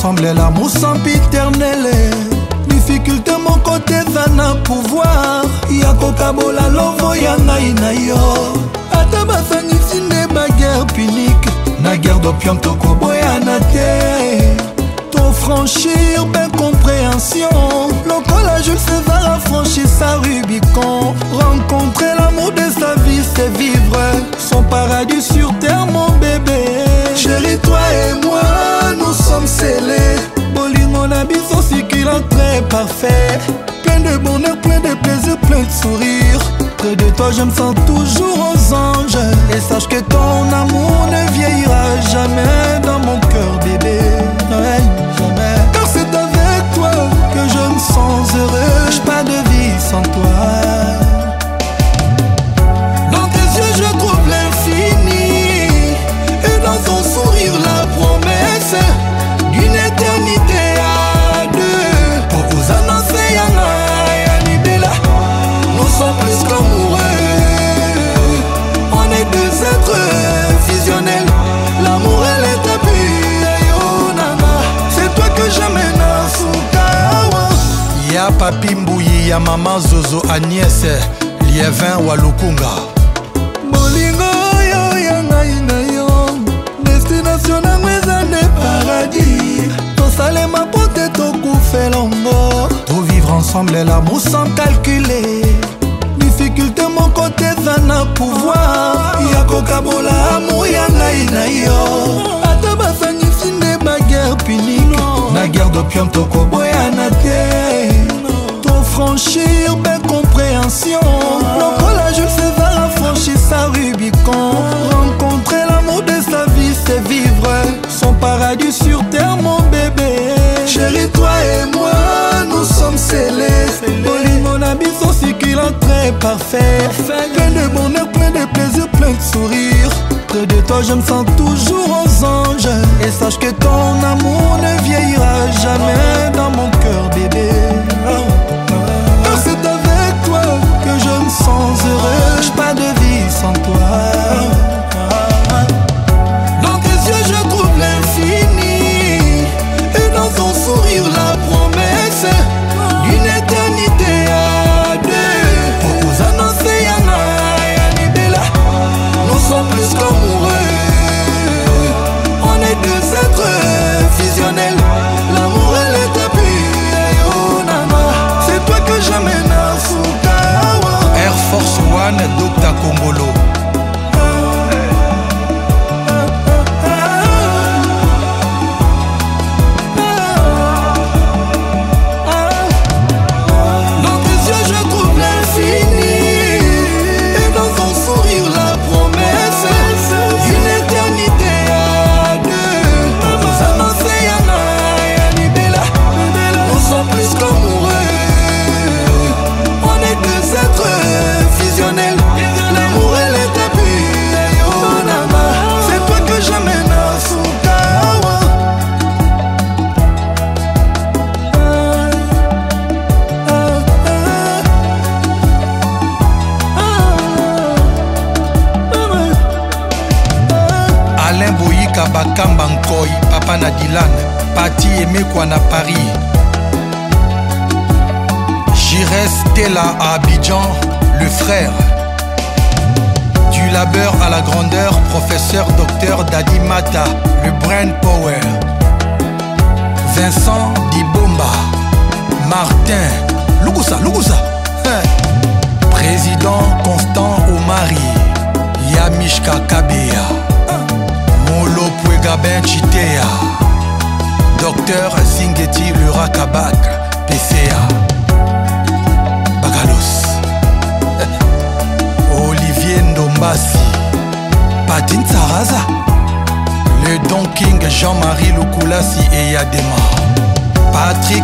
ensemble, l'amour sempiternel. Difficulté mon côté ça na pouvoir. Yako kabola lovo ya ngai na yo. Ata basangisi ne ba guerre punique. Na guerre d'opium toko boyana te. Trop franchir ben compréhension. Lokola Jules César a franchi sa Rubicon. Rencontrer l'amour de sa vie c'est vivre son paradis sur terre mon bébé. Chérie toi et moi nous sommes scellés. Bolingo na biso sikila très parfait. Plein de bonheur, plein de plaisir, plein de sourire. Près de toi je me sens toujours aux anges. Et sache que ton amour ne vieillira jamais dans mon cœur bébé. Ouais, jamais. Car c'est avec toi que je me sens heureux. J'ai pas de vie sans toi. Dans tes yeux je trouve l'infini. Et dans ton sourire la promesse d'une éternité à deux. Pour vous annoncer Yana Libela, nous sommes plus qu'amoureux. On est deux êtres fusionnels. L'amour et l'établi Yonana. C'est toi que j'amène à Soukawa. Ya papi Mbouyi, ya maman Zozo Agnès, Liévin Walukunga. Bolingo yo ya ngai na yo. Destination na mweza ne paradis. Tosale ma pote tokufe longo. Tout vivre ensemble l'amour sans calculer. Difficulté mon côté ça na pouvoir. Yako kabola amour ya ngai na yo. Ata basangisi ne ba guerre punique. Na guerre d'opium toko boyana te. Trop franchir ben compréhension. Lokola Jules César a franchi sa Rubicon. Rencontrer l'amour de sa vie c'est vivre son paradis sur terre mon bébé. Chérie toi et moi nous sommes scellés. Bolingo na biso sikila très parfait. Plein de bonheur, plein de plaisir, plein de sourire. Près de toi je me sens toujours aux anges. Et sache que ton amour ne vieillira jamais dans mon cœur bébé. Car c'est avec toi que je me sens heureux. J'ai pas de vie sans toi. Dans tes yeux je trouve l'infini. Et dans ton sourire la promesse d'une éternité à deux. Pour vous annoncer Yana Libela, nous sommes plus qu'amoureux. On est deux êtres fusionnels. L'amour et l'établi Yonana. C'est toi que j'amène à Soukawa. Air Force One, Dr Kongolo. L'amour et l'établi Yonana. C'est toi que j'amène à Soukawa. Alain Boyika Bakamba Nkoy, Papa Nadilan, Pati Emekwa na Paris. Jires Tela à Abidjan, le frère. Du labeur à la grandeur, professeur docteur Dadi Mata, le brain power. Vincent Dibomba, Martin, Lugusa, président Constant Omari, Yamishka Kabea, Molo Puegabin Chitea, docteur Zingeti le Rakabak, PCA, Bagalos. Olivier Ndombasi, Patine Saraza, le Don King Jean-Marie Lukulasi et Yadema, Patrick